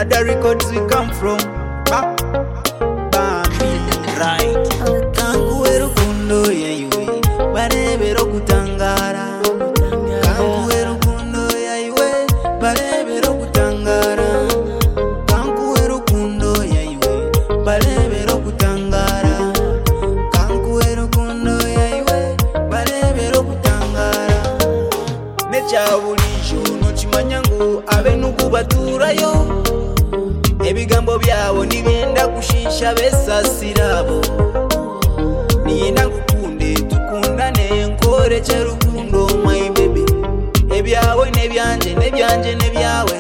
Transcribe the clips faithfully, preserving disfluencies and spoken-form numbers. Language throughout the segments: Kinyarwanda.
Other records we come from. Ba, bambi, right. Kanguwe rukundo yaiwe, barebe rokutangara. Kanguwe rukundo yaiwe, barebe rokutangara. Kanguwe rukundo yaiwe, barebe rokutangara. Kanguwe rukundo yaiwe, barebe rokutangara. Necha bulijo no chimanya ngo abe nukubaturayo. Ebigambo byabo nibenda kushisha besasirabo. Niyenda ngukunde tukundane nkore che rukundo my baby. Ebyawe nebyanje nebyanje nebyawe.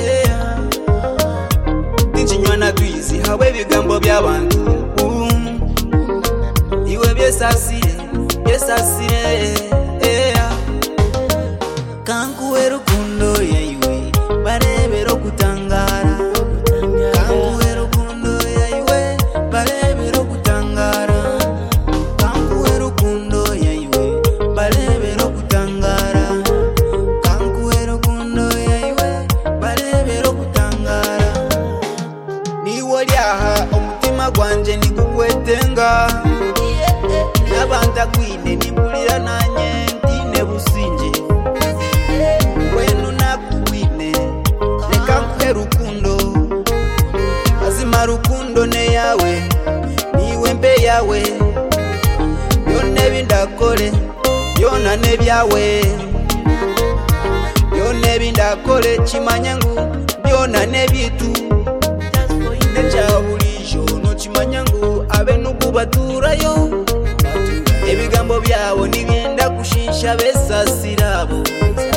Tinchinywa na twizi hawe ebigambo byabantu. Iwe byesasire byesasire. Kanguwe rukundo yaiwe barebe rokutangara. Kanguwe rukundo yaiwe barebe rokutangara. Kanguwe rukundo yaiwe barebe rokutangara. Kanguwe rukundo yaiwe barebe rokutangara. Niwo lyaha omutima gwanje nigukwetenga. Nabanta kwine nimpulira nanye ntine businje. Wenu nakuwine leka nkwe rukundo. Azima rukundo ne yawe niwe mbe yawe. Byone bindakole byona ne byawe. Byone bindakole chimanya ngu byona ne bitu. Necha bulijo no chimanya ngu abe nukubaturayo. Ebigambo byabo nibyenda kushisha besasirabo.